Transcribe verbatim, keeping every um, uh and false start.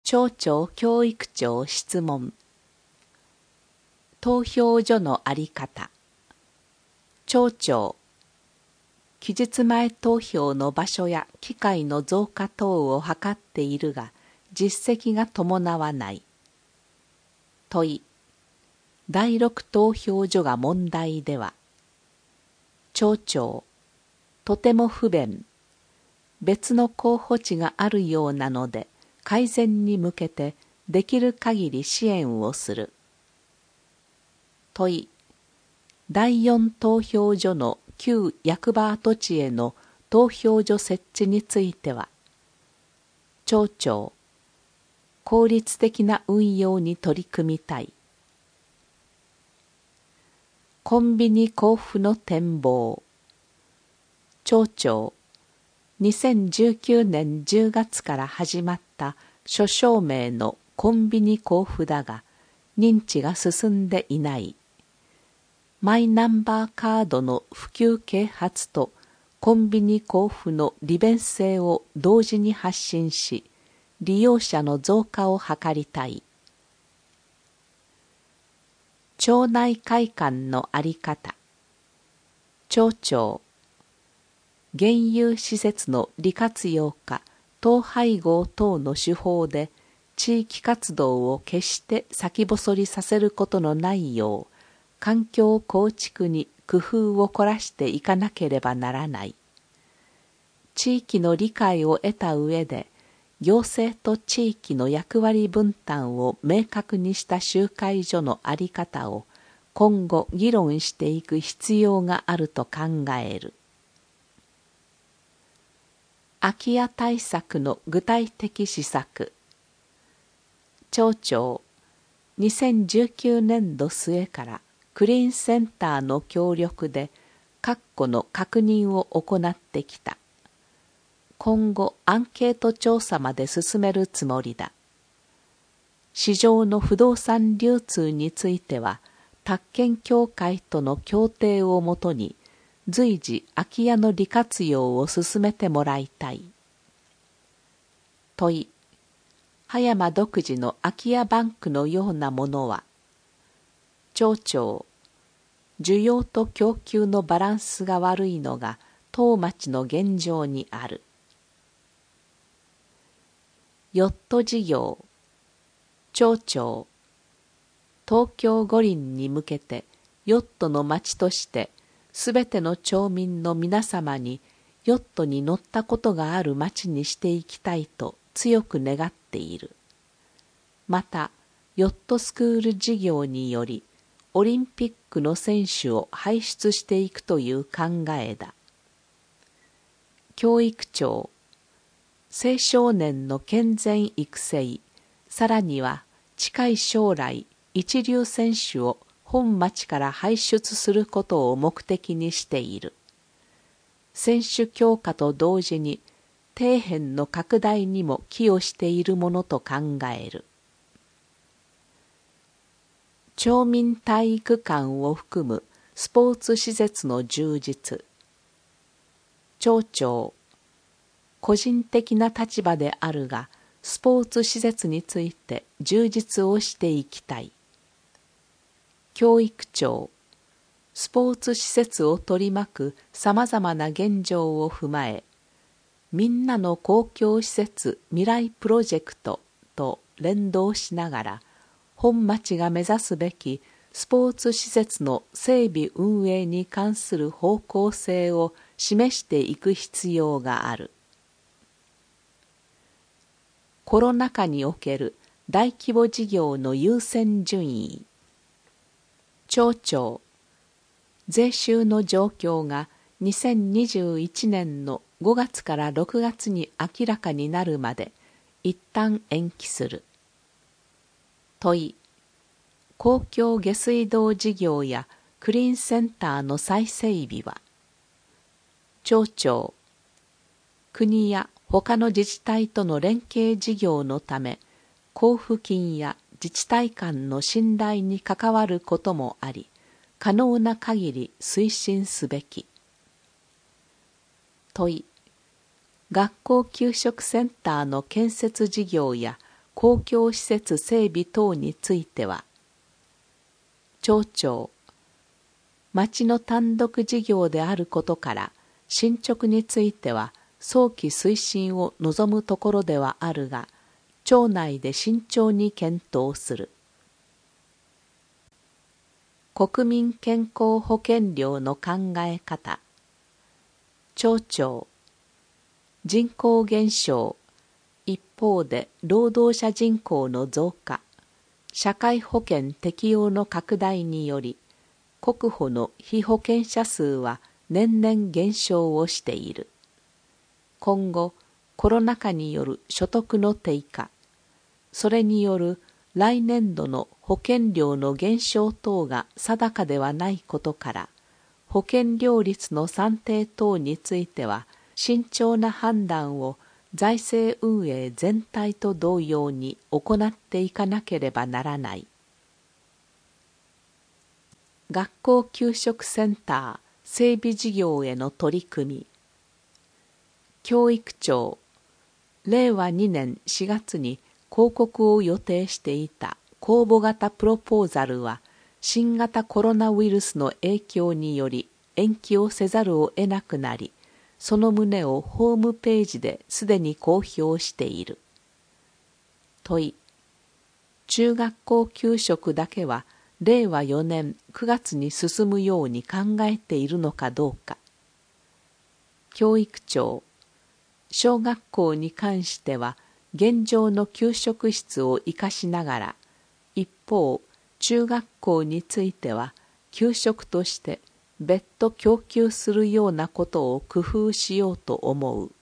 町長教育長質問。投票所のあり方。町長、期日前投票の場所や機会の増加等を図っているが、実績が伴わない。問い、第六投票所が問題では。町長、とても不便。別の候補地があるようなので、改善に向けてできる限り支援をする。問い、第四投票所の旧役場跡地への投票所設置については。町長、効率的な運用に取り組みたい。コンビニ交付の展望。町長、にせんじゅうきゅうねんじゅうがつから始まった諸証明のコンビニ交付だが、認知が進んでいない。マイナンバーカードの普及啓発とコンビニ交付の利便性を同時に発信し、利用者の増加を図りたい。町内会館のあり方。町長、現有施設の利活用化、統廃合等の手法で地域活動を決して先細りさせることのないよう、環境構築に工夫を凝らしていかなければならない。地域の理解を得た上で、行政と地域の役割分担を明確にした集会所の在り方を今後議論していく必要があると考える。空き家対策の具体的施策。町長、にせんじゅうきゅうねんど末からクリーンセンターの協力で確固の確認を行ってきた。今後アンケート調査まで進めるつもりだ。市場の不動産流通については、宅建協会との協定をもとに随時空き家の利活用を進めてもらいたい。問い、葉山独自の空き家バンクのようなものは。町長、需要と供給のバランスが悪いのが当町の現状にある。ヨット事業。町長、東京五輪に向けてヨットの町としてすべての町民の皆様にヨットに乗ったことがある町にしていきたいと強く願っている。また、ヨットスクール事業によりオリンピックの選手を輩出していくという考えだ。教育庁、青少年の健全育成、さらには近い将来一流選手を本町から輩出することを目的にしている。選手強化と同時に底辺の拡大にも寄与しているものと考える。町民体育館を含むスポーツ施設の充実。町長、個人的な立場であるが、スポーツ施設について充実をしていきたい。教育庁、スポーツ施設を取り巻くさまざまな現状を踏まえ、みんなの公共施設未来プロジェクトと連動しながら、本町が目指すべきスポーツ施設の整備運営に関する方向性を示していく必要がある。コロナ禍における大規模事業の優先順位。町長、税収の状況がにせんにじゅういちねんのごがつからろくがつに明らかになるまで一旦延期する。問い、公共下水道事業やクリーンセンターの再整備は。町長、国や他の自治体との連携事業のため、交付金や自治体間の信頼に関わることもあり、可能な限り推進すべき。問い、学校給食センターの建設事業や公共施設整備等については、町長、町の単独事業であることから進捗については早期推進を望むところではあるが、町内で慎重に検討する。国民健康保険料の考え方。町長、人口減少、一方で労働者人口の増加、社会保険適用の拡大により、国保の被保険者数は年々減少をしている。今後、コロナ禍による所得の低下、それによる来年度の保険料の減少等が定かではないことから、保険料率の算定等については、慎重な判断を財政運営全体と同様に行っていかなければならない。学校給食センター整備事業への取り組み。教育庁、れいわにねんしがつに広告を予定していた公募型プロポーザルは、新型コロナウイルスの影響により延期をせざるを得なくなり、その旨をホームページですでに公表している。問い、中学校給食だけはれいわよねんくがつに進むように考えているのかどうか。教育庁、小学校に関しては現状の給食室を生かしながら、一方中学校については給食として別途供給するようなことを工夫しようと思う。